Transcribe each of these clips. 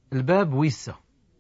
الباب ويسا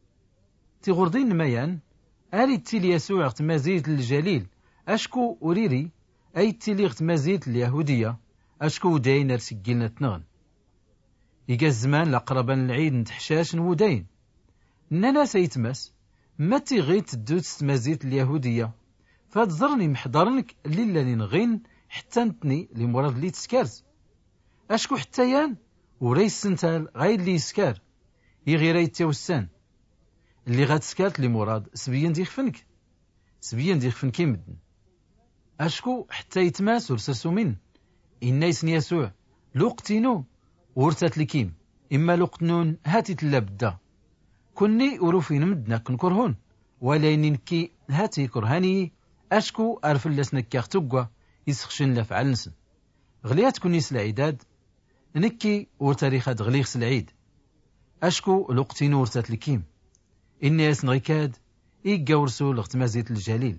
تغردين ميان آلي تيلي يسوع غتمازيت الجليل أشكو أوريري أي تيلي غتمازيت اليهودية أشكو داين أرسجلنا تنغن إيجا الزمان لقربان العيد نتحشاش نودين نانا سيتمس ما تيغي تدوت ستمازيت اليهودية فاتزرني محضرنك ليلا نغين حتى نتني لمراد لي تسكارز أشكو حتى يان وريس سنتال غايد لي يسكار يغي رايت يوسان اللي غاتسكارت لمراد سبيان ديخ فنك سبيان ديخ فنكي مدن أشكو حتى يتماس ورسرسو من إنا يسن يسوع لوقتينو ورثت لكيم إما لوقتنون هاتي تلا بدا كني أروفين مدنا كنكرهون ولا نكي هاتي كرهاني أشكو أرف اللسنك كاختقوا يسخشن لفعل نسن غليات كوني سلعيداد نكي ورتاريخات غليغ سلعيد أشكو لوقتين ورثت لكيم إني يسن غيكاد إيكا ورسول اغتمازيت الجليل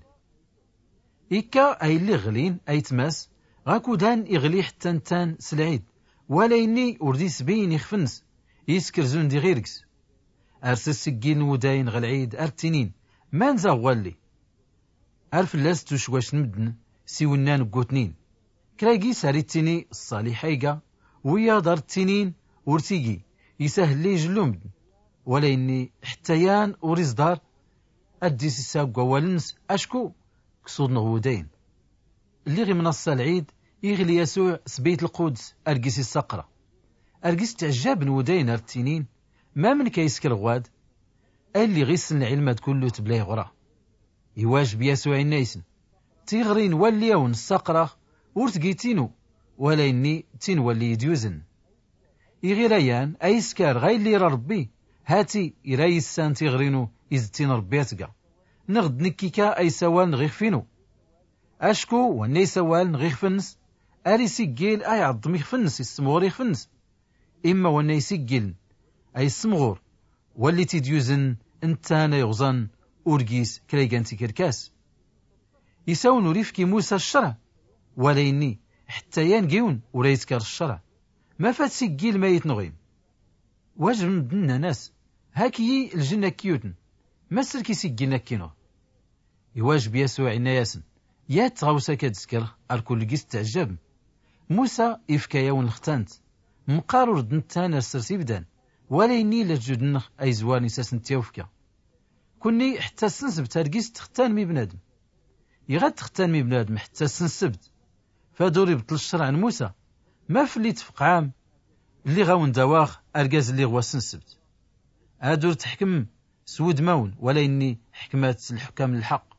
إيكا أي اللي غلين أي تماس غاكو دان إغلي حتى نتان سلعيد ولا إني ورديس بين يخفنس يسكر زون دي غيركس أرسل سجين وداين غالعيد أرتنين ما نزا غوالي أرف اللاس تشواش نمدن سيونان قوتنين كرايقي ساريتيني الصالحيقة ويا دار التنين ورتيقي يسهل لي جلو مدن ولا إني حتيان وريز دار أديس الساقوة والنس أشكو كسود نغودين اللي غي من الصالعيد يغلي يسوع سبيت القدس أرقس السقرة أرقس تعجاب نودين أرتينين ما من كيسكر غواد اللي غيسن العلمات كله تبلاي غرا يواجب يسوع النايسن تيغرين وليون السقرة ورتقيتينو ولا إني تنولي ديوزن يغيريان أي سكار غاي اللي ربي هاتي إراي السان تيغرينو إزتين ربيتك نغد نكيكا أي سوال نغيخ فينو أشكو واني سوال نغيخ فنس أري سيقيل أي عظمي فنس يسمغور فنس إما واني سيقيل أي السمغور واللي تديوزن انتانا يغزن أورجيس كريغانتي كركاس يساون ريفكي موسى الشرع ولا إني حتى ينجيون وريتكار الشرع ما فات سيقيل ما يتنغيم واجب مدنا ناس هاكي الجنة كيوتن ما سلكي سيقيلنا كينو يواجب يسوع ياسن يات غوسا كتذكر الكل قيس تعجب موسى إفكا يون الختانت مقارور دنتان السرسي بدان ولا إني لجدن أي زواني ساسن تيوفكا كوني حتى سنسب تارقيس تختان مي بنادم يغاد تختان مي بنادم حتى سنسبت فدوري بطل الشرع عن موسى ما فليت فق عام اللي غاون دواخ أرقاز اللي غوا سنسبت هادور تحكم سود مون ولا إني حكمات الحكام الحق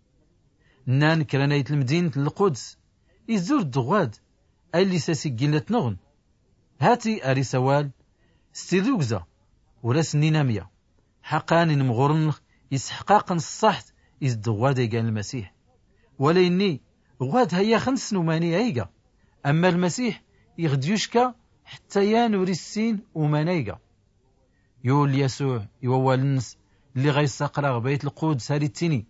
نان كرانيت المدينة القدس يزور الدغواد اللي ساسي قلت نغن هاتي أري سوال ستيدوكزا وراس نينامية حقان مغورن يسحقاقن الصحت يزدغواد يقان المسيح ولا إني غواد هيا خنس نوماني عيقا أما المسيح يغديوشكا حتى يانوري السين ومانيقا يقول يسوع يوال النس اللي غيساقرا بيت القدس هاري التيني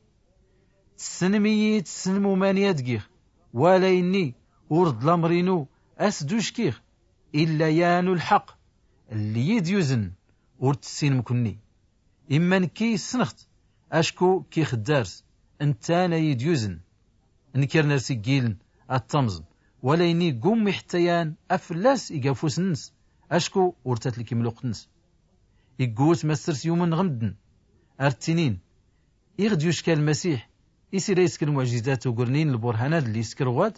السنميت السنمومانيات جيخ ولا إني ورد لامرينو أسدوش كيخ إلا يانو الحق اللي يديوزن ورد السين مكني إما نكي سنخت أشكو كي خدارس انتانا يديوزن نكرنا سجيل التمزن ولا إني قومي حتيان أفلاس إيقافوس النس أشكو ورتات لكي ملوقت نس يقوت مسترس يومن غمدن أرتينين يغد يشكال المسيح يسير يسكر معجزات وقرنين البرهانات اللي يسكر غواد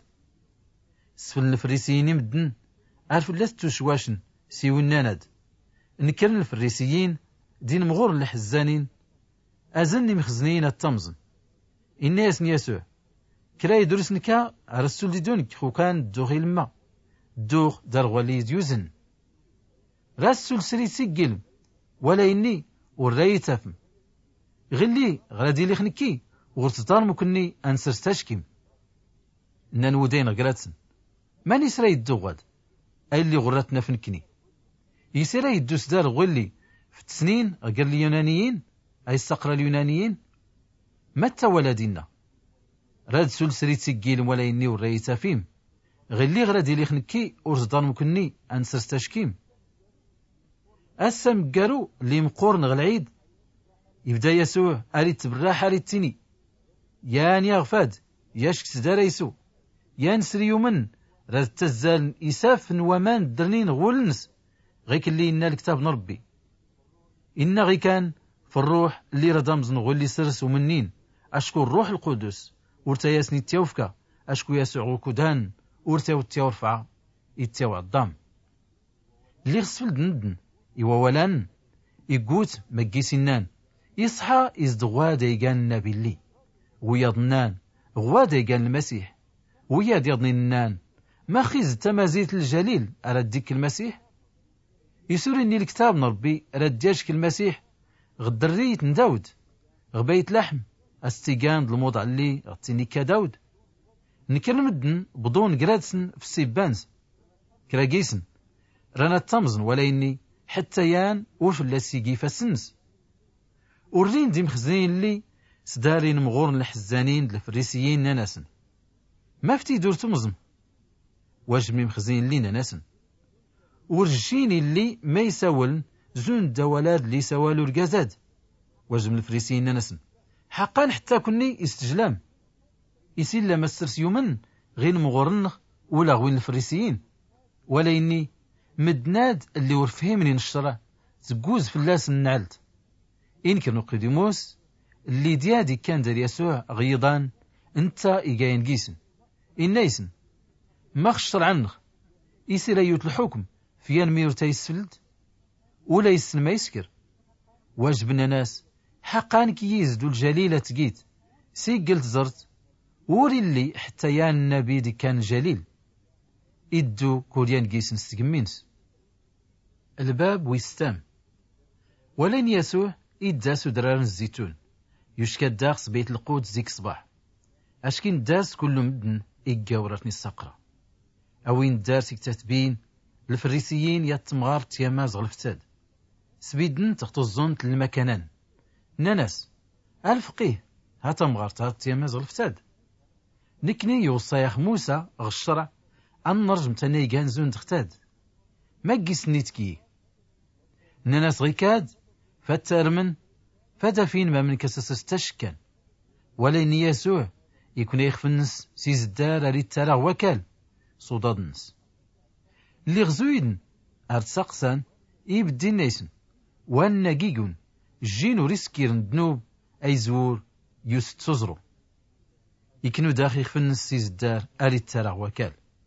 سفل الفريسيين مدن عارف لاستو شواشن سيوين ناناد نكرن الفريسيين دين مغور الحزانين أزلني مخزنين التمزن الناس يسوع كرا يدرس نكا رسول دي دونك خوكان دوغي لما دوغ دار غولي ديوزن رسول سري سيقل ولا إني وراي تافم غلي غادي لي خنكي وغرتطار مكني أنسر تشكيم نانودين غراتسن ماني سرا يدوغاد أي اللي غراتنا فنكني يسيرا يدوس دار غولي في السنين غير اليونانيين أي السقرة اليونانيين متى ولادنا راد سول سريت سجيل ولا إني وراي تافيم غلي غادي لي خنكي ورزدار مكني أنسر تشكيم أسم قالوا اللي مقورن غالعيد يبدا يسوع أريد تبراح أريد تيني يان يغفاد ياشك تداريسو يان سريومن راد تزال إساف ومان درنين غولنس غيك اللي إنا الكتاب نربي إنا غي كان في الروح اللي ردمزن غولي سرس ومنين أشكو الروح القدس ورتا ياسني التيوفكا أشكو يسوع غوكودان ورتا والتيورفع يتيو عضام اللي غسفل دندن إوا ولان يقوت مجي سنان يصحى يزدغوا ديقان النبي اللي ويضنان غوا ديقان المسيح ويا ديضني النان ما خيز تمازيت الجليل أراد ديك المسيح يسور إني الكتاب نربي أراد دياشك المسيح غدريت نداود غبيت لحم استيقان الموضع اللي غتيني كداود نكرم الدن بدون قرادسن في السيبانز كراقيسن رانا التمزن ولا إني حتى يان وف اللاسيقي فالسنس ورين دي مخزنين اللي سدارين مغورن الحزانين الفريسيين ناناسن ما فتي دور تمزن واجمي مخزنين اللي ناناسن ورجيني اللي ما يساولن زون دوالاد اللي سوالو القزاد واجم الفريسيين ناناسن حقا حتى كني استجلام يسيل لما السرس يومن غير مغورن ولا غوين الفريسيين ولا إني مدناد اللي ورفهمني نشرة تقوز في اللاس النعلت إن كانوا قديموس اللي ديادي كان دار يسوع غيضان انت إيقاين قيسن إنايسن ما خشر عنه يسير أيوت الحكم في أنمير تيسفلد ولا يسن ما يسكر واجبنا ناس حقا كيزدو الجليلة تقيت سيقلت زرت وري اللي حتى يان النبي دي كان جليل إدو كوريان قيسن استقمينس الباب ويستام ولين يسوع إداس درارن الزيتون يشكى الداخس بيت القود زيك صباح أشكين داس كل مدن إيقاورتني السقرة أوين دارس كتاتبين الفريسيين يتمغار تياماز غلفتاد سبيدن تخطو الزونت للمكانان ناناس الفقيه هاتا مغارتها تياماز غلفتاد نكني يوصيخ موسى غشرع أن نرجم تاني كانزون تختاد ما قيسني تكي ناناس غيكاد فاترمن فدفين ما من كسس استشكن ولين يسوع يكون يخفنس سيز الدار ريد تالا وكال صداد النس اللي غزويدن أرتساقسان يبدي نيسن وان ناقيقون جينو ريسكيرن دنوب أي زور يوست تزرو يكنو داخل يخفنس سيز الدار ريد تالا وكال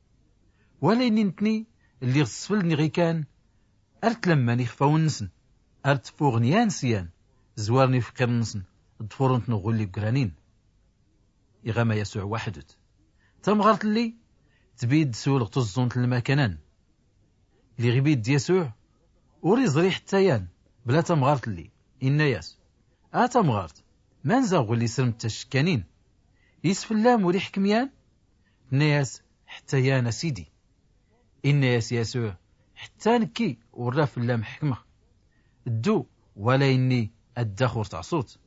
ولين نتني اللي غسفلني غيكان أرت لما نخفاون نسن أرت فوغنيان سيان زوارني في قرنسن دفورنت نغولي بقرانين يغاما يسوع وحدت تمغرت اللي تبيد سولغ تزونت المكانان اللي غيبيد يسوع وريز ريح تايان بلا تمغرت اللي إنا ياس تمغرت منزاغ اللي سرمت تشكانين يسف اللام وريح كميان ناس حتى يانا سيدي إنا ياس يسوع حتى نكي وراف اللام حكمة الدو ولا إني الداخور تعصوت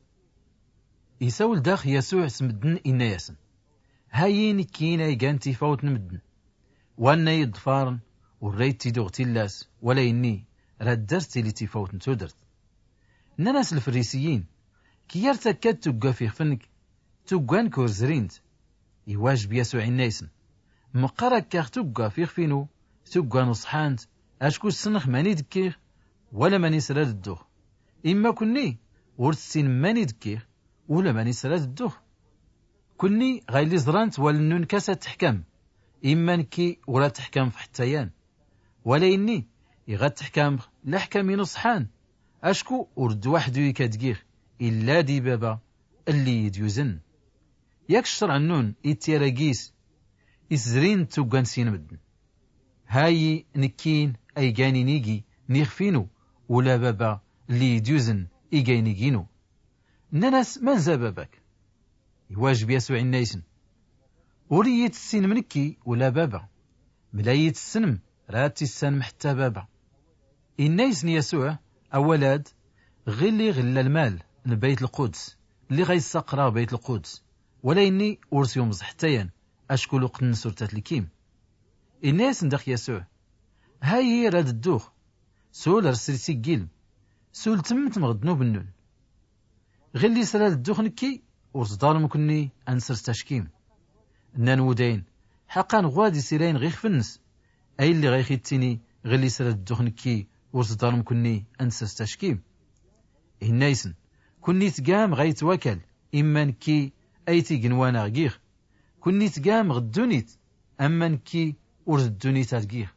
يساول داخ يسوع سمدن إنا ياسن هايين كينا يقانتي فوت نمدن وانا يدفارن وريت تيدوغتي اللاس ولا إني راد درتي اللي تيفوت نتودرت ناس الفريسيين كيار تكاد تقا في فنك تقان كورزرينت يواجب يسوع النايسن مقارك كاخ تقا في خفينو تقا نصحانت أشكو السنخ ماني دكيخ ولا ماني سراد الدوخ إما كني ورسين ماني دكيخ ولا ماني سراد الدوخ كني غايلي زرانت والنون كاسة تحكم إما نكي ولا تحكم في حتيان ولا إني يغاد تحكم لحكمي نصحان أشكو ورد وحدو يكادقيخ إلا دي بابا اللي يديوزن ياك الشرع النون إتيراقيس إسزرين توقان سين مدن هاي نكين أي جاني نيجي نيخفينو ولا بابا اللي يديوزن إيجاي نيجينو ناس منزا باباك يواجب يسوع النايسن وريت السين منكي ولا بابا ملايت السنم راتي السنم حتى بابا النايسن يسوع أولاد غلي غلا المال لبيت القدس اللي غيسقرا بيت القدس ولا إني أرسيوم زحتيان أشكل قن سورتات الكيم الناس ندخ يسوع هاي راد الدوخ سول رسل سيجيل سول تمت مغدنو بالنون غلي سلال الدخنكي ورصدار مكني أنسر تشكيم نان ودين حقا غوادي سيرين غيخ فنس أي اللي غيخي التيني غلي سلال الدخنكي ورصدار مكني أنسر تشكيم هنايسن كني تقام غيت وكل إما نكي أيتي جنوانا غيخ كني تقام غدونيت أما نكي ورزدونيت غيخ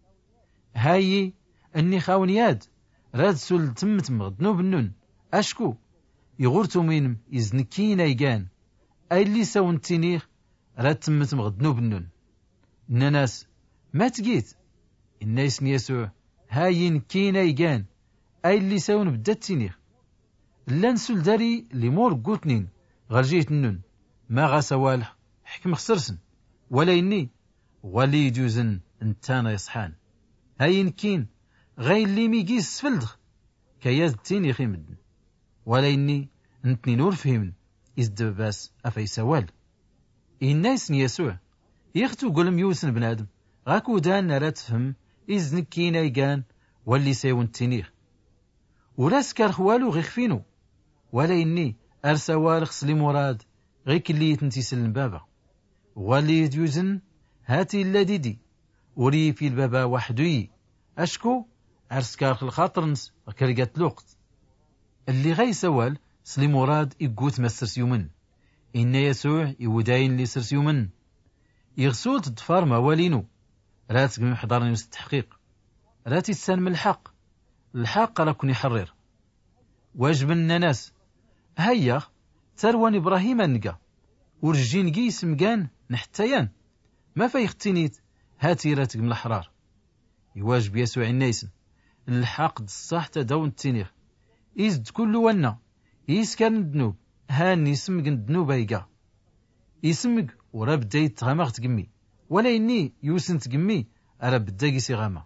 هاي أني خاونياد راد سول تمت مغدنو بالنون أشكو يغورتو مينم يزنكينا يقان أي اللي ساون تينيخ راد تمت مغدنو بالنون الناس ما تقيت الناس يسوع هاي نكينا يقان أي اللي ساون بدات تينيخ لان سول داري لمور قوتنين غرجيت النون ما غا سوالح حكم خسرسن ولا إني ولي يجوزن انتانا يصحان هاي نكين غاي اللي ميقيس سفلدخ كياز تيني خيمدن ولا إني انتني نور فهمن إزدباس أفاي سوال الناس يسوع يختو قلم يوسن بنادم غاكو دان نرات فهم إزنك كينا يقان واللي سيون تينيخ وراس كارخوالو غيخفينو ولا إني أرسوال خسلي مراد غيك اللي يتنتي سلم بابا واللي يجوزن هاتي اللديدي وري في البابا وحدوي أشكو أرسكار الخاطر نس كرقات الوقت اللي غاي سوال سلي مراد يقوت مسرس يومن إن يسوع يوداين لي سرس يومن يغسول تدفار موالينو راتك من حضارني مستحقيق راتي تسان من الحق راكن يحرر واجب الناس هيا تروان إبراهيم النقا ورجين قيس مقان نحتيان ما فيختنيت هاتي راتك من الحرار يواجب يسوع الناس الحق الصح تداون التنيخ إزد كل ونا يسكن الذنوب هاني يسمق الذنوب ايقا يسمق ورا بدا يتغامغ تقمي ولا إني يوسن تقمي أرا بدا يسي غاما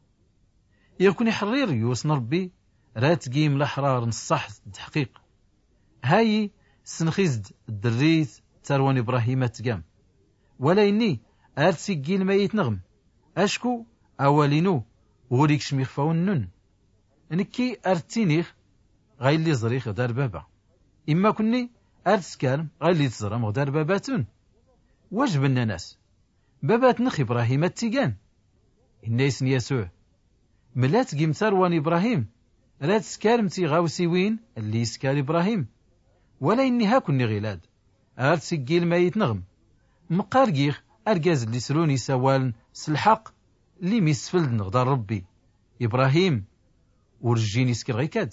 يكون يحرير يوسن ربي رات قيم الأحرار نصح التحقيق هاي سنخيزد الدريت تروان إبراهيم تقام ولا إني أرتسي قيل ما يتنغم أشكو أولينو وريك شميخ فاونن نكي أرتينيخ غاي اللي زريخ دار بابا إما كني أرتسكالم غاي اللي تزرم دار باباتون واجب الناس بابات نخ إبراهيم التيقان الناس يسوع ملات قيم تروان إبراهيم رات سكالمتي غاوسي وين اللي سكال إبراهيم ولا إني هاكني غيلاد أرتسي قيل ما يتنغم مقارقيخ أرقاز اللي سروني سوال سلحق اللي ميسفلد نغدار ربي إبراهيم ورجيني سكر غيكاد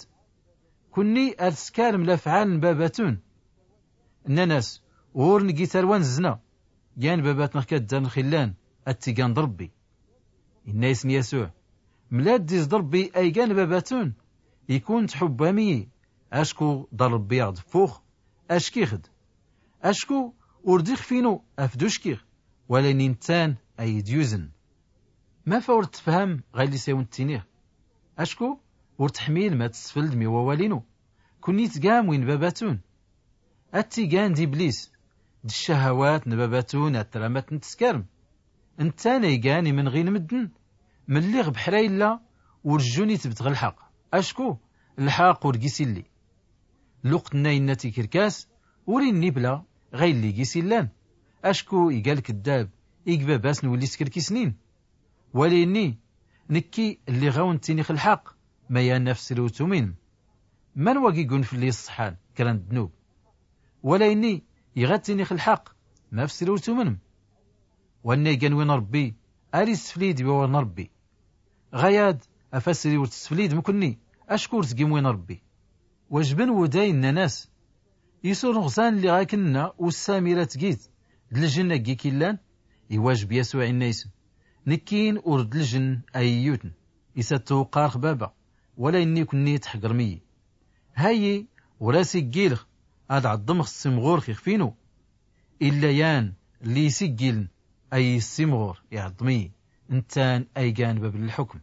كني أرسكار ملافعال باباتون الناس ورنقي تروان زنا يان بابات نخكاد دان خلان التيقان ضربي الناس يسوع ملاد ديز ضربي أيقان باباتون يكون تحبامي أشكو ضربي عض فوخ أشكيخد أشكو ورديخ فينو أفدوشكيخ ولا نينتان أي ديوزن ما فورت تفهم غير لي سيون التينيخ أشكو ورتحميل ما تسفلد مي ووالينو كوني تقام وين باباتون التيقان دي بليس دي الشهوات نباباتون الترامات نتسكرم انتانا يقاني من غين مدن من اللي غبحرايلا ورجوني تبتغ الحق أشكو الحق ورقيسي اللي لقنا يناتي كركاس وريني بلا غير اللي قيسي اللان أشكو يقال كداب يقباباس نولي سكركي سنين وليني نكي اللي غاون تينيخ الحق ما يا نفس الوتومين من واقي يقول في اللي الصحان كران الذنوب ولا إني يغتنيخ الحق نفس الوتومين واني قنوين ربي أريس فليد بوان ربي غياد أفسري وتسفليد مكني أشكر تقيم وين ربي واجبن وداين ناس يسور غزان اللي غاكنا والسامرة تقيت دلجن كي كيلان يواجب يسوع الناس نكين ورد الجن أيوتن يساتو قارخ بابا ولا إني كني تحقر مي هاي وراسي قيلخ هاد عالضمخ السمغور خيخفينو إلا يان اللي يسجلن أي السمغور يعضمي انتان أي كان باب الحكم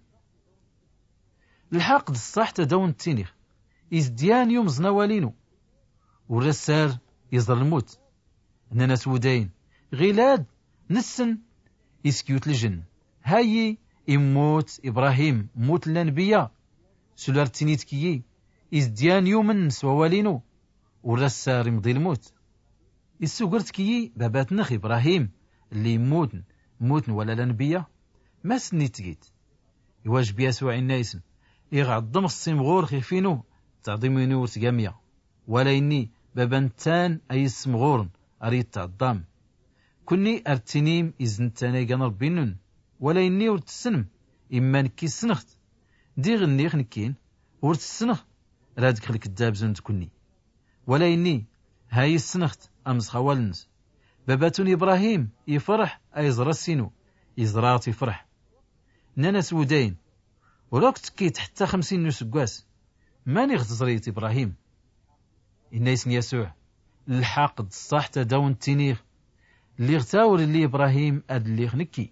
الحق الصح تدون التينيخ إزديان يوم زنوالينو ورسار يظل الموت إننا سودين غيلاد نسن يسكيوت الجن هاي إموت إبراهيم موت الأنبياء سولار تينيتكي إزديان يومن سوالينو ورسار مضي الموت السوغرتكي بابات نخ إبراهيم اللي موتن ولا الأنبياء ما سنيتكيت يواجب يسوع النايسن يغعظم الصمغور خيفينو تعظيمينو ورتقامية ولا إني بابنتان أي السمغورن أريد تعظام كني أرتنيم إذن تانيقان ربينن ولا إني ورتسنم إما نكي سنخت دي غنيخ نكين ورتسنخ رادك خلك الدابزون تكوني ولا إني هاي السنخت أمز خوالنس باباتون إبراهيم يفرح أي زرسينو يزرات يفرح نانا سودين وراك تكيت حتى 50 نسقاس ماني غتزريت إبراهيم الناس يسوع الحاقد الصح تداون تينيغ اللي غتاور اللي إبراهيم أد اللي غنكي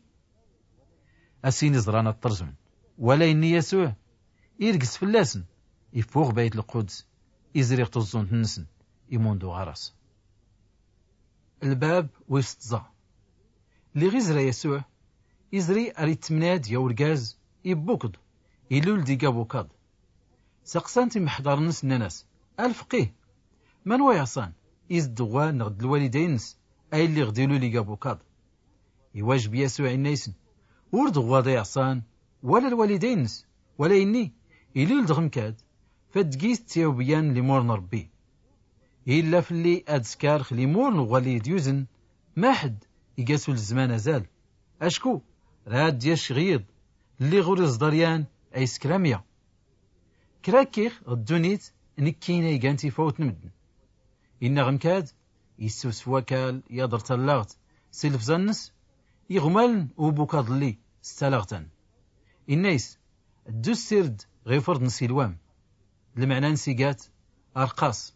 أسيني زرانا الترجمن ولا إني يسوع يرقس فلاسن يفوق بيت القدس يزريق تزون تنسن يموندو غرس الباب ويستزا اللي غيزرا يسوع يزري أريد تمناد يا ورقاز يبوكد يلول ديقا بوكاد سقسانتي محضر نس ناس الفقيه من ويعصان يزدغوا نغد الوالدين نس أي اللي غديلو ليقا بوكاد يواجب يسوع النايسن وردغوا ضي عصان ولا الوالدين نس ولا إني يلول دغمكاد فدقيس تيوبيان لمور نربي إلا في اللي أدسكار خلي مور نغالي ديوزن ما حد يقاسو الزمان زال أشكو راد دياش غيض اللي غورز داريان أي سكرامية كراكيخ غدونيت نكينا يقانتي فوت نمدن إنا غمكاد يسوس فواكال يادر تلاغت سيلف زنس يغمالن وبوكاد اللي ستلاغتان الناس الدو سيرد غيفرد نسيلوام المعنى نسيقات أرقاص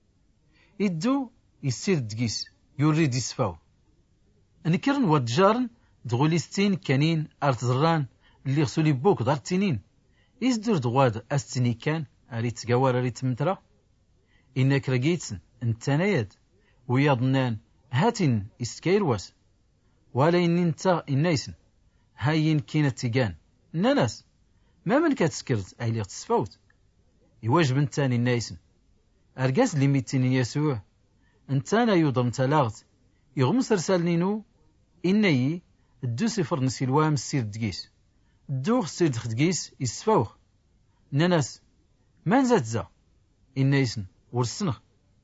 يدو يسيرد دقيس يوريد يسفاو نكرن ودجارن دغولي ستين كانين أرتزران اللي غسولي بوك دار تينين يزدر دغواد أستني كان أريد تقوار أريد تمترا إنك رقيتسن انتانياد وياضنان هاتين إستكيرواس ولا إن انتا إنايسن هاين كينة تيقان ناناس ما من كاتسكرت أي اللي تسفوت يواجب انتاني إنايسن أرقاس لميتيني يسوع انتانا يوضم تلاغت يغمس رسالنينو إنايي الدو سفر نسيلوام السير دقيس الدوغ السير دقيس يسفوخ ناناس ما نزات زا إنايسن ورسنخ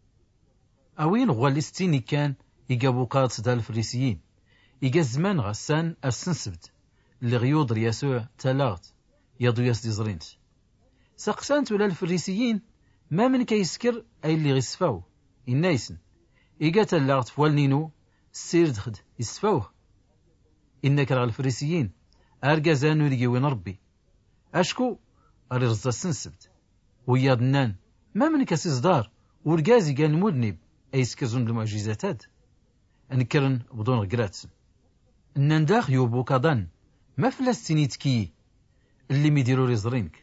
أوين غوالي ستيني كان يقابو قاد صدا الفريسيين يقا الزمان غسان السنسبت اللي غيوضر يسوع تلاغت يضو يسدي زرينت سقسانت ولا الفريسيين ما من كيسكر أي اللي غيسفاو إنايسن إيقا تلاغت فوالنينو السير دخد يسفاوه إنك رغ الفريسيين أرقازانو لقيوين ربي أشكو أري رزا السنسبت وياضنان ما من كاسيز دار ورقازي قال المذنب أي سكرزون بالمعجزات أنكرن بدون غقراتس الننداخ يوبو كادان ما فلاستيني تكي اللي ميديرو ريزرينك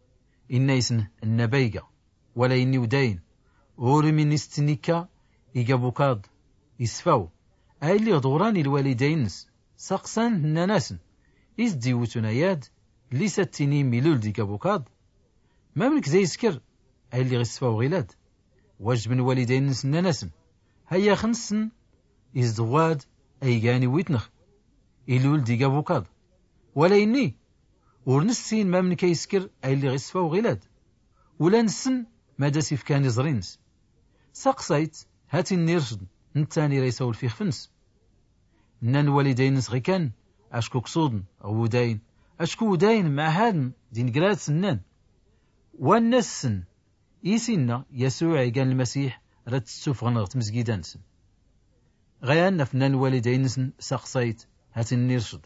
إنايسن النبايقة ولا إني وداين أوري من استنيكا إيقابو كاد يسفاو أي اللي غدوراني الوالدينس ساقسان الناناسن إزدي وتناياد اللي ساتيني ميلول دي كابوكاد ما منك زي سكر أي اللي غيسفاو غيلاد واجب من والدينس الناناسن هيا خنسن إزدواد أي جاني ويتنخ إلول دي كابوكاد ولا إني ورنسين ما منك يسكر أي اللي غيسفاو غيلاد ولا نسن مادا سيف كان يزرينس ساقسايت هاتي النيرشد نتاني ريساول فيه خفنس نان والدين صغي كان أشكو كصودن أو وداين أشكو وداين مع هادن دين قراد سنان والناس سن إيسينا يسوع كان المسيح رد السوف غنغت مسجيدان سن غيان فنان والدين سن ساقسايت هاتي النيرشد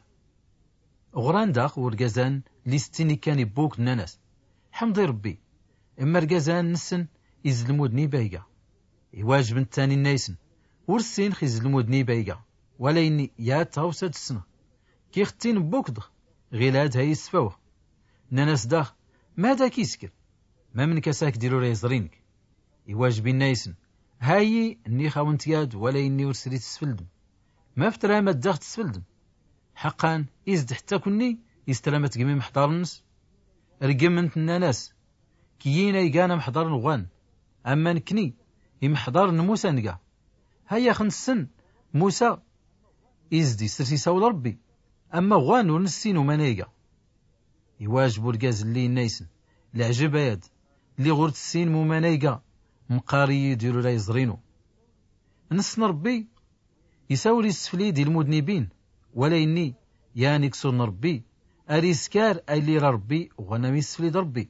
غران داق ورقازان ليستيني كان يبوك ناناس حمدي ربي إما رقازان نسن يزلمودني بايقا يواجب التاني النايسن ورسين خيزلمودني بايقا ولا إني يا تاوسد السنة كي اختين بوكدغ غيلاد هاي السفاوه ناناس داخ ماذا كيسكر ما من كساك ديرو ريزرينك يواجب النايسن هاي اني خاونت ياد ولا إني ورسريت تسفلدم ما فترى ما داخت تسفلدم حقا إزد حتى كني يستلمت جميع محضر النس رقمنت الناس كيينا يقانا محضر نغوان أما نكني يمحضر نموسى نقا هيا خنسن موسى إزدي سرسي سول ربي أما غوان ونسين ومنايقا يواجبوا القاز اللي نايسن العجب ياد اللي غورت السين ممنايقا مقاري يديروا لا يزرينو نسن ربي يساولي السفلي دي المذنبين ولا إني يعني كسر ربي أريسكار اللي ربي وانا ميسفلي ربي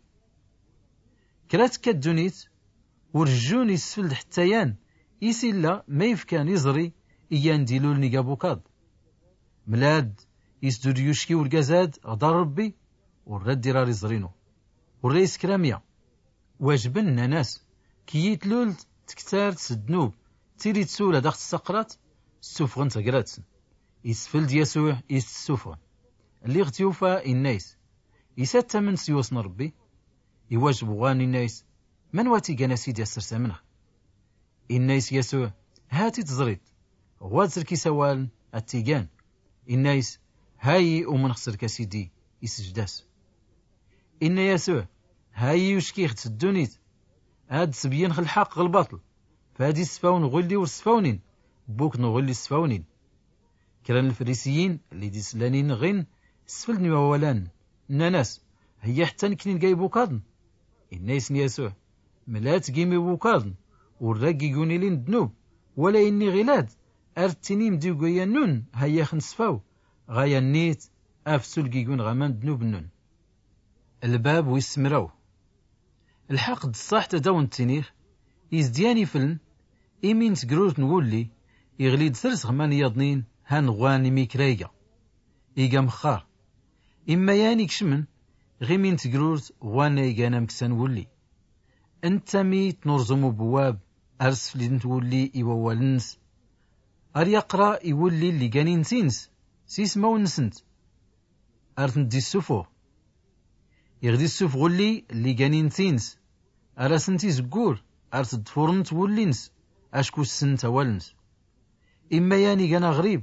كرات كالدونيت ورجوني السفل حتى يان يسيلا ما يفكان يزري إيان ديلو النقابوكاد ملاد يسدود يشكي والقزاد غدار ربي والرد ديرار يزرينو والرئيس كرامية واجبنا ناس كي يتلول تكتار تسدنوب تيري تسولة داخل السقرات السوفغن تقراتسن يسفل ديسوع يستسوفغن اللي اغتيوفا الناس يسات من سيوسن ربي يواجب غاني الناس من واتي قانا سيدي السرسة منه الناس يسوع هاتي تزريد غواتر كي سوال التيجان الناس هاي ومن خسر كسيدي يسجداس إن يسوع هاي يشكيخ تسدونيت هاد سبيان الحق الباطل فهادي سفاون غلي ورسفاونين بوك نغلي السفاونين كران الفريسيين اللي دي سلانين غين سفلني وولان ناس هي حتى نكنين جاي بوكادن الناس يسوع ملات جيمي بوكادن والراقي يقوني لين دنوب ولا إني غلاد أرتيني مديو قويا نون هيا خنسفاو غايا النيت أفسول جيقون غامان دنوب النون الباب ويسمراو الحق الصح تداون التنيخ يزدياني فلن إيمين تقرورت نقولي يغليد ثرس غمان يضنين هان غواني ميكرايقا إيقا مخار إما ياني كشمن غيمين تقرورت غوانا إيقانا مكسان ولي انت ميت نرزمو بواب أرسف لي نتولي إيوالنس أر يقرأ يولي اللي قانين تينس سيسماو نسنت أرتن دي السفو يغدي السوف غولي اللي قانين تينس أراسنتي زقور أرتد فورنت ولينس أشكو السنت والنس إما ياني قانا غريب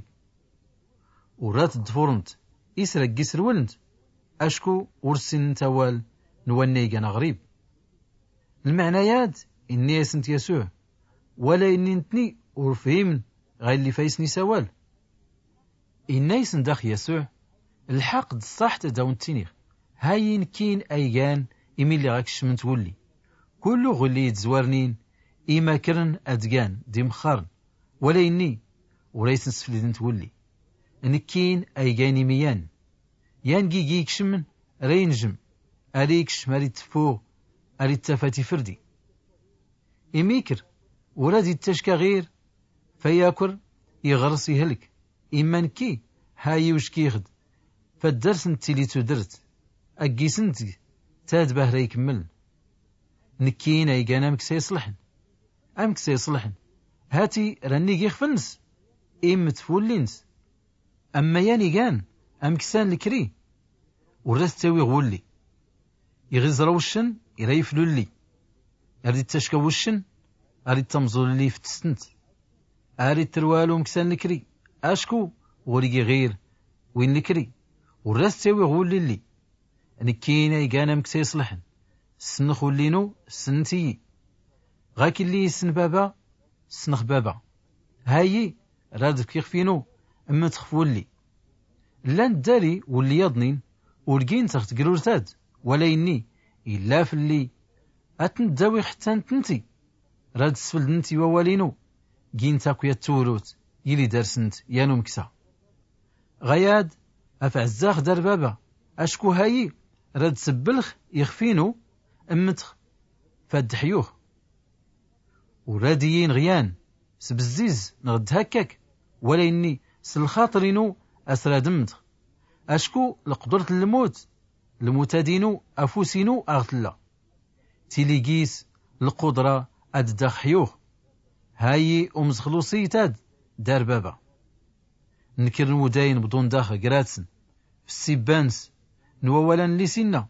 ورات الدفورنت إسرق جسر ولنت أشكو ورسن توال نواني قانا غريب المعنيات إني يسنت يسوع ولا إني نتني ورفهمن غير اللي فايسني سوال إني يسن داخ يسوع الحق الصح تداون التنيخ هاين كين أيجان إمي اللي غاكش من تولي كله غلي يتزوارنين إما كرن أدقان دي مخارن ولا إني وليس نسفلين تولي نكين أيجان ميان يان جيجيك شمن رينجم أريكش مريد تفوغ أريد تفاتي فردي إميكر وراد يتشكى غير فياكر يغرس يهلك إما نكي هاي وشكي يخد فالدرس نتيلي تدرت أجيسنت تاد بهرا يكمل نكين أيجان أمك سيصلحن أمك سيصلحن هاتي راني يخفنس إم تفولينس أما ياني كان أمك سان لكري ورث تاوي غولي يغزر وشن يريف لولي أريد تشكى وشن أريد تمزول لي في تسنت أريد تروالو مكسان لكري أشكو وريقي غير وين لكري ورث تاوي غولي اللي نكينا يقانا مكسا يصلحن السنخ ولينو السنتي غاكي اللي يسن بابا السنخ بابا هاي رادك كيخفينو أما تخفولي لان الداري واللي يضنين ولقين تخت قرورتاد ولا إني إلا في اللي أتنداوي حتى نتنتي راد سفل نتي ووالينو جين تاكو يتوروت يلي دارسنت يانو مكسا غياد أفعزاخ دار بابا أشكو هاي راد سبلخ يخفينو أمتخ فاد حيوخ وراديين غيان سبزيز نغد هكاك ولا إني سلخاطرينو أسرى دمتخ أشكو لقدرة الموتادينو أفوسينو أغتلا تيليجيس القدرة أددخ حيوخ هاي أمزخلوصي تاد دار بابا نكر نوداين بدون داخل قراتسن في السيبانس نواولا لسنا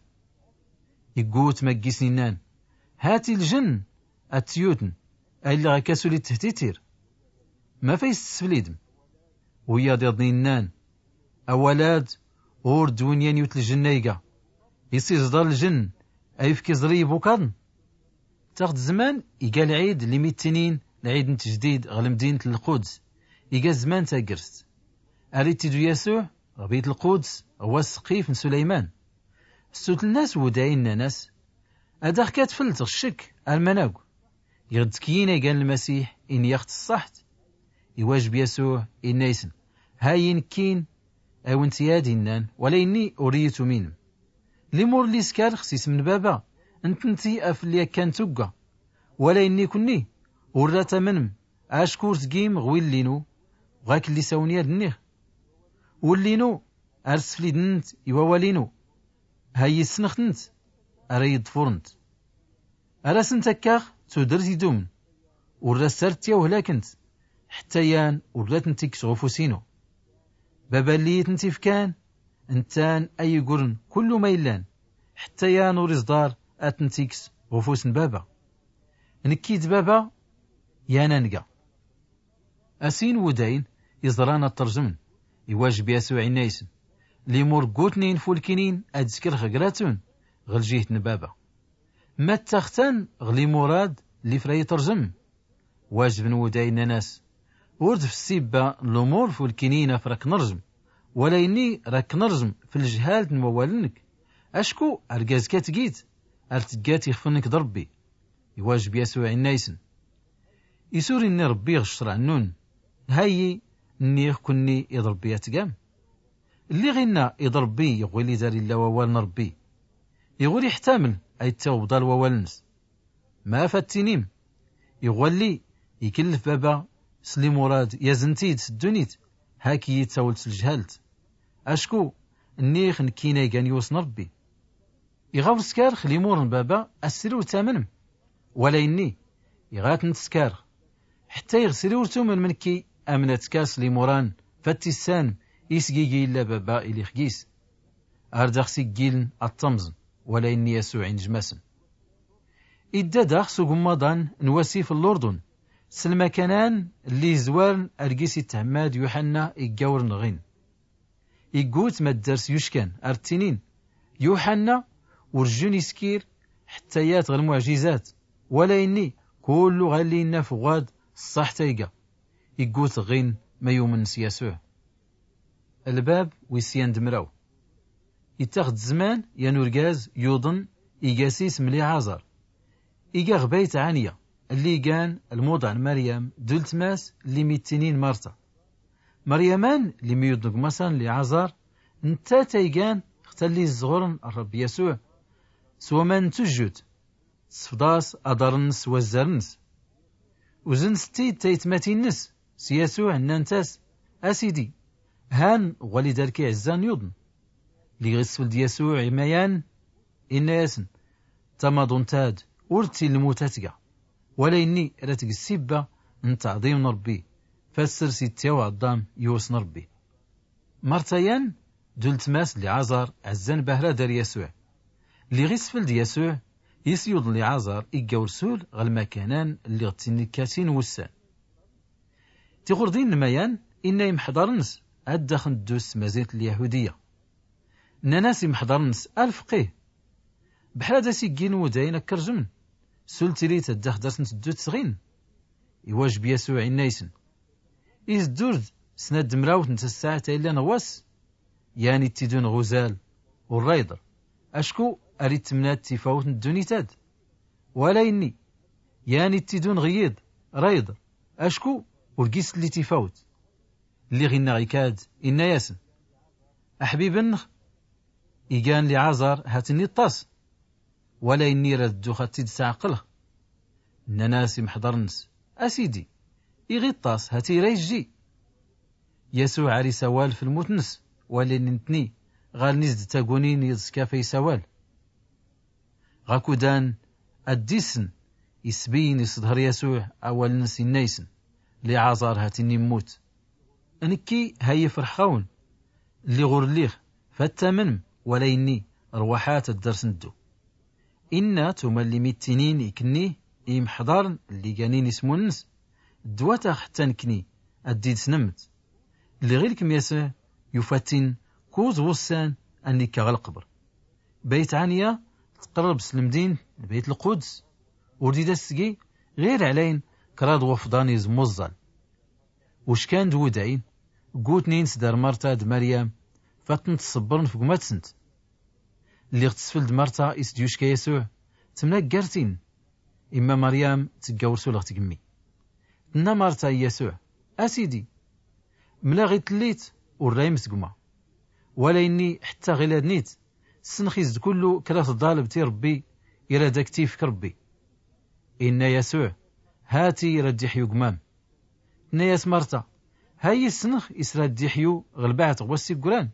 يقوت مقيس نينان هاتي الجن التيوتن أي اللي غاكاسو لي تهتيتير ما فايس تسفليدم ويا ديضني نان أولاد اور دوينيان يوت الجنة يقا يصير زدار الجن أيفكي زري بوكارن تاخد زمان يقا العيد اللي 100 سنين العيد نتجديد غل مدينة القدس يقا زمان تاقرست أريد تيدو يسوع غبيت القدس هو السقيف من سليمان السوت الناس وداين ناس أداخ كاتفلت الشك المناقو يغد كينا قال المسيح إن يخت الصحت يواجب يسوع إن يسن هاين كين أو انتيادي النان ولا إني أريت منهم لمور لي سكار خسيس من بابا انتي أفليا كان توقع ولا إني كني وراتا منهم أشكور تقيم غويل لينو غاك اللي ساونيا دنيه ولينو أرسفلي دنت يوالينو هاي السنخنت أريد فرنت أرسن تكاخ تودرتي دومن ورسرتيا وهلاكنت حتى يان ورات نتيك غفوسينو بابا اللي تنتي فكان انتان أي قرن كل ميلان حتى يان ورزدار أتنتيكس غفوس بابا نكيد بابا يانا نقا أسين وداين يزرانا الترجمن يواجب يسوع النايسن ليمور قوتنين فولكينين أدسكر غقراتون غلجيهت نبابا ما تختان غلي مراد اللي فري ترجم واجب وداين ناس ورد في السيبة الأمور فولكينين فرك نرجم ولا إني راك نرجم في الجهال نموالنك أشكو أرقاز كاتقيت أرتقات يخفنك ضربي يواجب يسوع النايسن يسوري إني ربي غشر عنون هاي إني كني يضربي يتقام اللي غينا يضربي يقول لي داري الله ووال نربي يقول يحتمل أي التوبض الووالنس ما فاتنيم يقول لي يكلف بابا سلي مراد يزنتيد سدونيت هاكي يتسولت الجهالت أشكو النيخ نكينا يقان يوس نربي يغاور سكار خلي مورن بابا أسري وتامنم ولا إني يغات نتسكار حتى يغسري ورتومن منكي أمنت كاس لي موران فاتسان يسقيقي إلا بابا إلي خقيس أردخ سيقيلن الطمزن ولا إني يسوع نجمسن إدا داخ سوق مضان نواسي في الأردن سلما كانان اللي زوارن أرقيسي تهماد يوحنا إقاور نغين إقوت ما الدرس يشكن أرتينين يوحنا ورجوني سكير حتى ياتغ المعجزات ولا إني كل غالينا فغاد الصح تيقا إقوت غين ما يومنس يسوع الباب ويسيان دمراو يتاخد زمان ينورقاز يوضن إيقاسيس ملي عازر إيقا غبايت عانية اللي كان الموضع مريم دولت ماس اللي 100 سنين مرتا مريمان اللي ميودنق مثلا لعازر انتا تيقان اختلي الزغرن الرب يسوع سوى من تجد صفداس أدارنس وزارنس وزن ستيد تيتماتي النس سيسوع نانتاس أسيدي هان غالي داركي عزان يوضن اللي غسفل ديسوع عميان إن ياسن تماضون تاد ورتي الموتاتقا ولا إني راتق السبة نتعظيم ربي فسر سيتيا وعضام يوس ربي مرتيان دولت ماس لعازر عزان بهرا دار يسوع اللي غسفل ديسوع يسيوض لعازر إيقا ورسول غالمكانان اللي غتني كاتين وسان تغردين نميان إنا يمحضرنس أدخن الدوس مازيت اليهودية ناس يمحضرنس الفقيه بحال هذا سيكين وداين كرجمن سلتري تدخ درسن تدوت صغين يواجب يسوع النايسن إذ دورد سند مراوت نتا الساعة إلا نواس يعني تيدون غزال والرايدر أشكو أريد تمنات تفاوت الدونيتاد ولا إني يعني تيدون غيد رايدر أشكو ورقيس اللي تفاوت اللي غينا غيكاد إنا ياسن أحبيب النخ إيقان لعازر هاتني الطاس ولا إني ردو خاتيد ساعقله ناس محضرنس أسيدي إغي الطاس هاتي ريجي يسوع عري سوال في المتنس ولا ننتني غال نزد تاقونين يزكا في سوال غاكودان الديسن يسبين يصدهر يسوع أول نس النيسن لعازر هاتني موت أنكي هاي فرحاون اللي غور ليخ فالتمنم ولا إني روحات الدرس ندو إنا تملي 100 سنين يكني محضار اللي كانين اسمو النس دواتا حتى نكني الديد سنمت اللي غير كم يسا يفتن كوز وسان أنك غالقبر بيت عنيا تقرب سلمدين بيت القدس ورديد السقي غير علين كراد وفضاني زموزل وش كان دودعين قوت نينس دار مرتا د مريم فاتن تصبرن في قمات سنت اللي اغتسفل د مرتا إسديوش كيسوع تمناك قارتين إما مريم تقاورسو لغ تقمي تنا مرتا يسوع أسيدي ملا غي تليت والرايم تقما ولا إني حتى غيلاد نيت السنخيز كله كراف الضالب تي ربي إلى داكتيف كربي إن يسوع هاتي ردي حيو قمام نياس مرتا هاي السنخ إسراد ديحيو غلبعت غوسي قران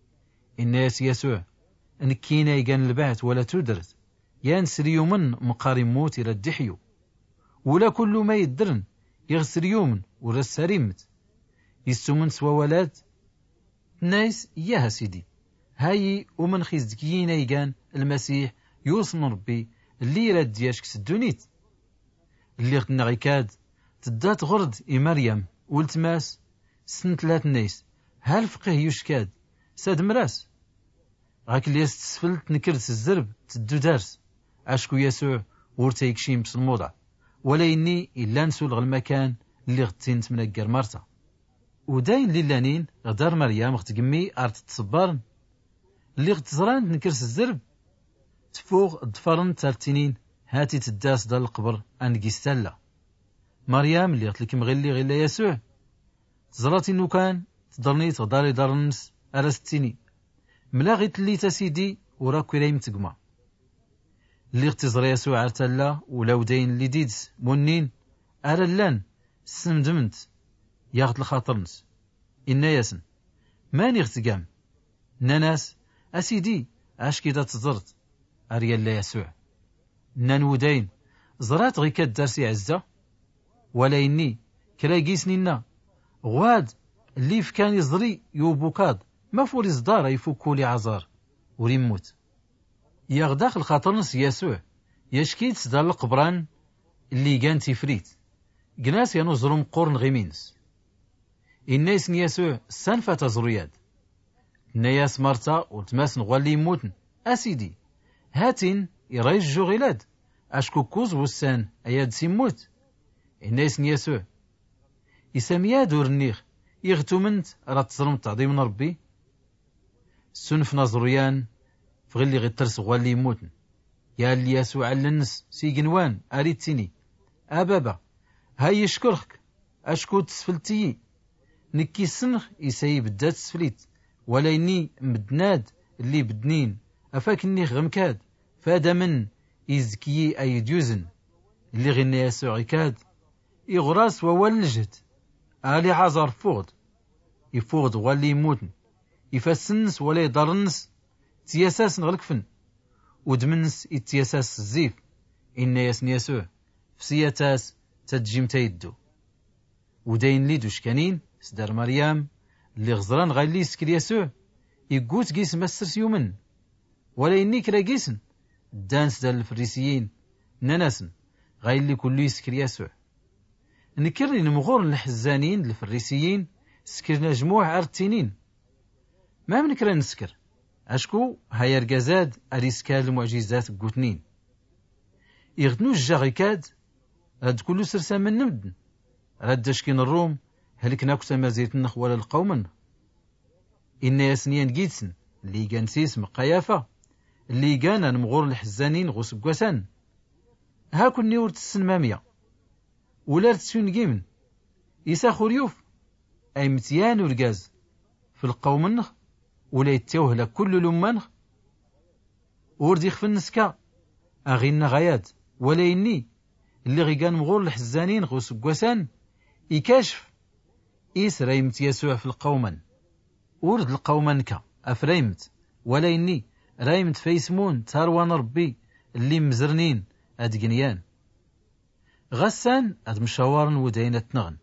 الناس يسوع انكينا يقان البعت ولا تدرت يان سريومن مقارن موت إلى الدحيو ولا كل ما يدرن يغسر يومن ولا السريمت يستومن سوا ولاد ناس ياها سيدي هاي ومن خيزدكينا يقان المسيح يوصن ربي اللي راد دياشك سدونيت اللي غتنا غيكاد تدات غرد مريم والتماس سن 3 نايس هل فقه يشكاد ساد مراس غاك اللي يستسفل تنكرت الزرب تدو دارس عشكو يسوع ورتيك شيم بس الموضع ولا إني إلا نسول المكان اللي غتين تمنقر مرتا وداين ليلانين غدار مريم غتقمي أرت تصبارن اللي غتزران تنكرت الزرب تفوق الضفرن تالتينين هاتي تداس دار القبر أنقيستالا مريم اللي غتلك مغلي غيلا يسوع زراتي انو كان تضرني تغداري دار النس أرستيني ملا غيت اللي تسيدي وراكو رايم تقما اللي اغتزر يسوع عرتالا ولا وداين اللي ديدس منين أرلان سمدمنت ياغت الخاطرنس إنا ياسن ماني اغتقام ناناس أسيدي اش كيدا تزرت أريال لا يسوع نان وداين زرات غي كدارسي عزة ولا إني كرايقيسنينا غواد اللي كان يزري يوبوكاد ما فوري صدار يفوكولي عزار وريموت يغداخل خاطرنس يسوع يشكيت سدار القبران اللي كان تفريت جناس ينوزرم قرن غيمينس الناس يسوع سنفة تزرياد نياس مرتا وتماس نغولي يموتن أسيدي هاتين يريج جوغيلاد أشكو كوز وسان أياد سيموت الناس يسوع يسميا دور النيخ يغتمنت راه تزرم تعظيم من ربي سنف نظريان فغلي غي ترس غوالي يموتن يا اللي يسوع للنس سيقنوان أريتيني أبابا هاي يشكرك أشكو تسفلتي نكي سنخ يسيب الدات تسفليت ولا إني مدناد اللي بدنين أفاك النيخ غمكاد فادا من يزكي أي ديوزن اللي غني يسوع يكاد يغراس وولجت آلي عزر فوض يفوض واللي يموتن يفسنس ولا يضرنس تياساس نغلقفن ودمنس يتياساس الزيف إن ياسن يسوع فسياتاس تجيم تيدو وداين لي دوشكانين سدار مريم اللي غزران غالي سكر يسوع يقوت قيس مسرس يومن ولا إني كرا قيسن دانس دار الفريسيين ناناسن غايلي كل يسكر يسوع نكرني نمغور الحزانين الفريسيين سكرنا جموع عرتينين ما منكرا نسكر أشكو هاي رقازاد أريسكاد المعجزات قوتنين يغدنو الجاغيكاد راد كلو سرسا من نمدن راد داشكين الروم هلك ناكسا مازيت النخوال القومن إن ياسنيان جيتسن اللي كان سيسم قيافة اللي كان نمغور الحزانين غوس قوسان هاكو النيور تسنمامية ولا تسون جيمن يساخو ريوف أي متيان ورقاز في القومن ولا يتوه لك كل لمانخ ورد يخفى النسكا أغينا غياد ولا إني اللي غي كان مغور الحزانين غوس قوسان يكاشف إيس رايمت يسوع في القومن ورد القومنكا أفريمت ولا إني رايمت فيسمون تاروان ربي اللي مزرنين أدقنيان غسان أد مشاورن ودين تنغن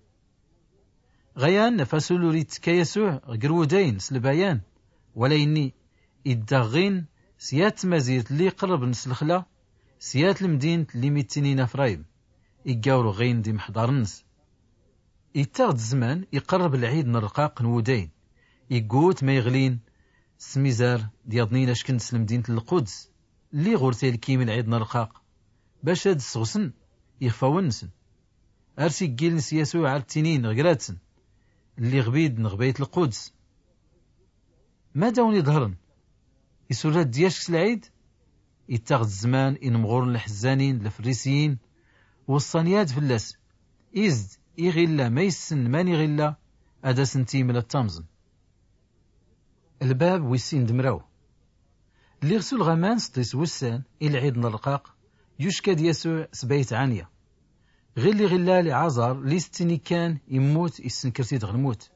غيان نفسولو ريت كيسوع غير ودين سلبايان ولا إني إدغين سيات مزيت اللي قرب نسلخلا سيات المدينة اللي ميتينينا فرايم يقاورو غين دي محضرنس يتاغد الزمان يقرب العيد نرقاق نودين يقوت ما يغلين سميزار دياضنين اش كنت لمدينة القدس اللي غورتي الكيمن عيدنا رقاق باش هاد السغسن يخفاونسن ارسي كيلنس يسوع على التنين غراتسن اللي غبيد نغبيت القدس ما داوني ظهرن يسولات دياش العيد يتاخد الزمان إن مغورن الحزانين الفريسيين والصانيات فلاس إزد إغلا ما يسن ماني غلا أدا سنتي من التامزن الباب ويسين دمراو اللي غسو الغمان سطيس وسان إلى عيد نرقاق يشكاد يسوع سبايت عنيا غلي غلا لعازر لي ستيني كان يموت يسنكرتي دغلموت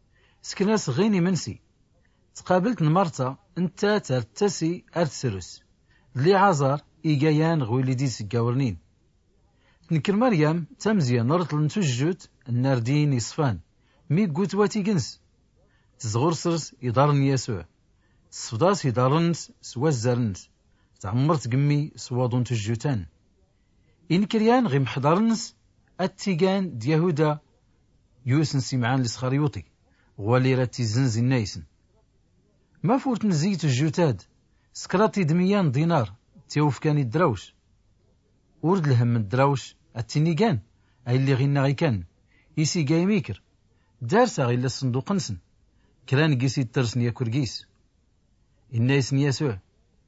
سكناس غيني منسي تقابلت نمرتا انتا ترتسي ارتسرس لي عازر إيجايان غويلي دي سكاورنين تنكر مريم تمزيا نرطل نتوجوت الناردين يصفان مي قوت واتي جنس تزغر سرس يدارن يسوع تصفداس يدارنس سوا الزرنس تعمرت قمي سوادون تجوتان إن كريان غي محضرنس التيجان ديهودا يوسن سمعان لسخريوطي غوالي راتي زنزي النايسن ما فورت نزيت الجوتاد سكراتي دميان دينار تيوف كان الدراوش ورد لهم من الدراوش التنيقان أي اللي غينا غي كان يسي جاي ميكر دارسا غيلا الصندوق نسن كران قيسي الترسن يا كرقيس الناس يسوع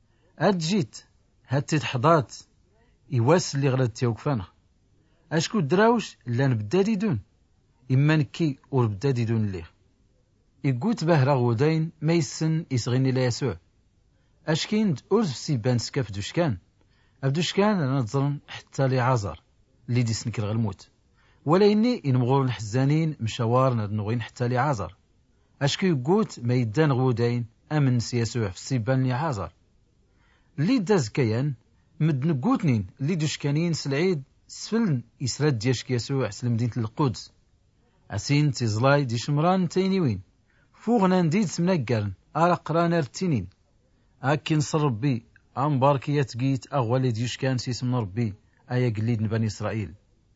أجيت هاتي تحضات يواس اللي غلط تيوكفانه أشكو الدراوش لان بدادي دون إما نكي ور بدادي دون الليغ يقوت بهرا غودين ما يسن يسغيني لا يسوع أشكيند أرز سيبان سكاف دوشكان أبدوشكان أنا نظرن حتى لي عازر اللي دي سنكر غالموت ولا إني إن مغور الحزانين مشاوار نغين حتى لي عازر أشكي يقوت ما يدان غودين أمن سيسوع في سيبان لي عازر اللي داز كيان مدن قوتنين اللي دوشكانين سلعيد سفلن يسرد دياشك يسوع سلم مدينة القدس أسين تيزلاي دي شمران تينيوين فوغنا نديد سمناقرن أرق رانر التنين أكي نصر ربي أمباركي يتقيت أغوالي ديوش كان سيسمنا ربي آيا قليد بني إسرائيل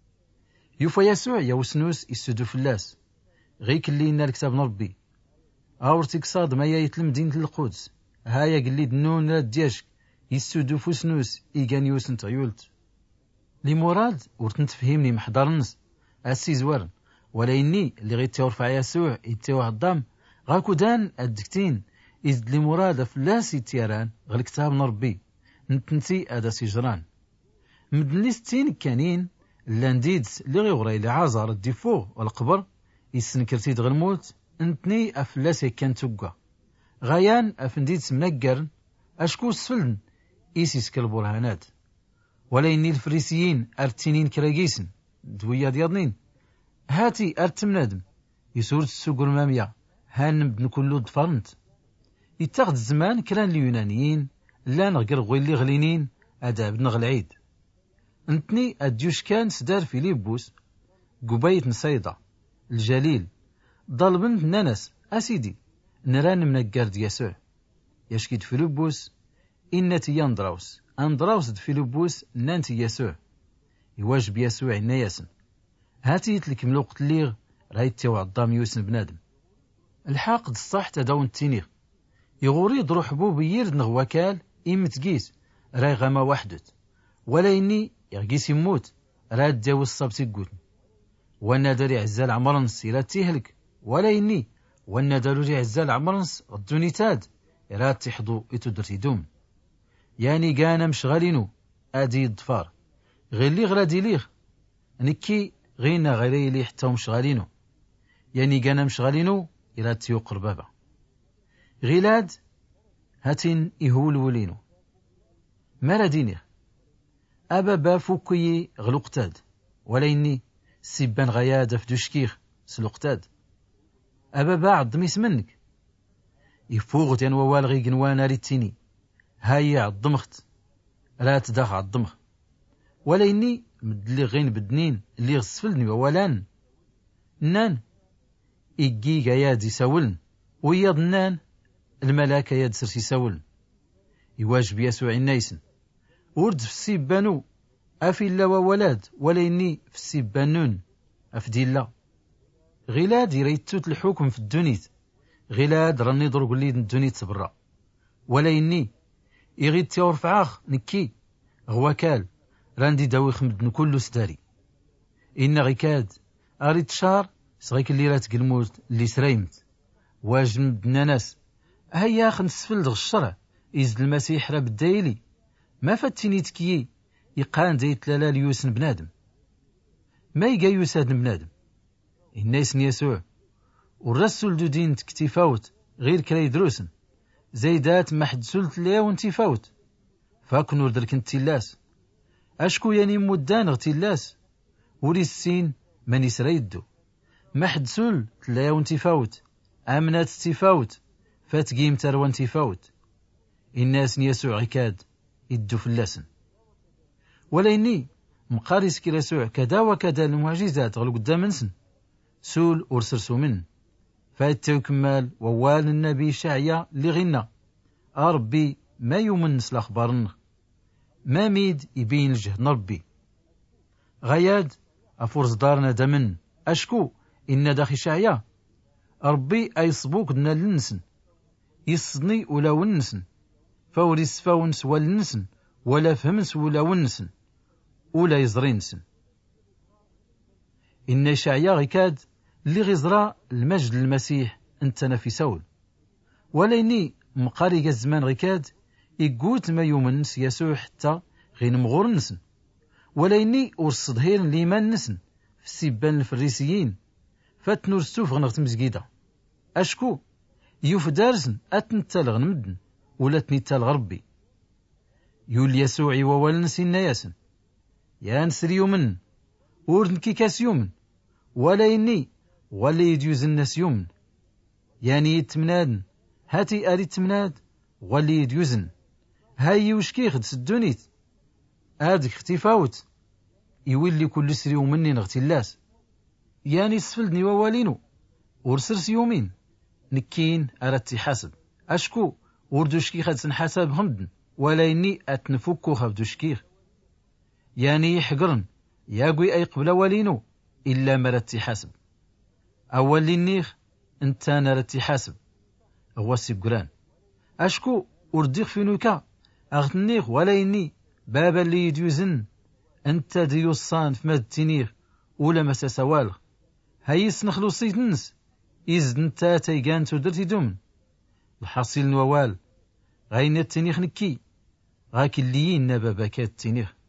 يوفا يسوع يوسنوس يسدو فلاس غيك اللي إنا الكتاب ربي أورتك صاد ما يتلم مدينة القدس هايا قليد نون راد دياشك يسدو فوسنوس إيجان يوسن تعيولت لي مراد ورتن تفهمني محضرنس أسي زوارن ولا إني اللي غيت تورفع يسوع يتيوه الضام غاكو دان الدكتين إذ لي مراد فلاس يتيران غل كتاب نربي نتنتي أدا سجران مدن لستين كانين لانديدس اللي غيغري لعازر الديفو والقبر يسنكرتي دغلموت انتني أفلاس كان توقع غيان أفنديدس منقرن أشكو سفلن إيسيس كالبرهانات ولا إني الفريسيين أرتينين كراجيسن دويا دياضنين هاتي أرتمنادم يسورت السوق المامية هانم بن كلو دفرنت يتاخد الزمان كران اليونانيين لا نغير غويلي غلينين أداب نغلعيد انتني أديوش كان سدار فيليبوس قبيت نصيدة الجليل ضلبنت نانس أسيدي نران من الجارد يسوع يشكيد فيليبوس إنتي أندراوس فيليبوس نانتي يسوع يواجب يسوع النياسن هاتي يتلك ملوقت الليغ رايت تيوع الضام يوسن بنادم الحاق الصح تداون التينيغ يغوري ضرو حبوب يرد نغوكال إمتقيس راي غما وحدت ولا إني يغيس يموت راد داو الصبت يقول وانا داري عزال عمرنس إلا تيهلك ولا إني وانا داري عزال عمرنس الدوني تاد راد تحضو إتدرتي دوم يعني كان مشغالينو أدي الضفار غير لي غرادي ليغ نكي غينا غيري لي حتى مشغالينو يعني كان مشغالينو إلا تيو قربابا غيلاد هاتين إهول ولينو مالا دينيغ أبا بافوكي غلوقتاد ولا إني سيبان غياد فدوشكيغ سلوقتاد أبا بعض ميس منك يفوغ تين ووالغي قنوانا ريتيني هاي عالضمخت لا تداخ عالضمخ ولا إني مدلي غين بدنين اللي غسفلني وولان نان إيجي غياد يساولن وياض نان الملاكة ياد سرسي ساولن يواجب يسوع النايسن ورد في السيبانو أفي الله وولاد ولا إني في السيبانون أفدي الله غيلاد يريتوت الحكم في الدنيت غلاد راني ضرق لي الدنيا تبرا ولا إني يغيد تيور فعاخ نكي غواكال راندي داوي خمدن كله ستاري إن غيكاد أريد شار صغيك اللي رات الموت اللي سريمت واجد مدنا ناس هيا خنسفل دغ الشرع إزد المسيح راه بالدايلي ما فاتيني تكيي يقان دايت لالا ليوسن بنادم ما يقا يوسادن بنادم الناس يسوع والرسول دو دين تكتفاوت غير كراي دروسن زيدات ما حد سلت ليه وانتي فوت فاكنور درك انتلاس اشكو يعني مدان اغتلاس وري السين من يسريدو ما حد سل تلايا وانتي فوت امنات تفاوت فات قيم تروان تفاوت الناس يسوع عكاد يدو في اللسن ولا إني مقاريس كي يسوع كذا وكذا المعجزات غلو قدام نسن سول ورسرسو من فاتو كمال ووال النبي شعيا اللي غنى ربي ما يومنس الأخبار ما ميد يبين الجهد ربي غياد أفرز دارنا دمن أشكو إن داخي شعيا ربي أي صبوك دنا لنسن يصني ولا ونسن فوريس فاونس والنسن ولا فهمس ولا ونسن ولا يزرينسن إن شعيا غيكاد اللي غزرا المجد المسيح انتنا في سول ولا إني مقاري الزمان غيكاد يقوت ما يومنس يسوع حتى غين مغور نسن ولا إني ورصد هير ليمان نسن في السبان الفريسيين فاتنور السوف غنغت مزقيدة أشكو يوف دارسن أتنتال غنمدن ولا تنتال غربي يول يسوعي ووالنس ياسن يا نسري يومن وردن كيكاس يومن ولا إني ولا يديوز الناس يومن يعني يتمنادن هاتي أريد تمناد ولا يديوزن هاي وشكيخ تسدونيت هادك اختفاوت يولي كل سري ومني نغتلاس يعني سفلدني ووالينو ورسرس يومين نكين أردت حاسب أشكو وردوشكيخ سنحاسب غمدن ولا إني أتنفكو خفدوشكيخ يعني يحقرن ياقوي أي قبل والينو إلا مرتي حاسب أول للنيخ انتانا رتي حاسب هو السبقران أشكو ورديخ في نوكا أغتنيخ ولا إني بابا اللي يديوزن أنت ديو الصان في ماد تنيخ ولا مسا سوالغ هايس نخلو سيتنس إزد انتا تيقان تودرتي دومن الحاصل نوال غاين التنيخ نكي غاك اللي ينا بابا كات تنيخ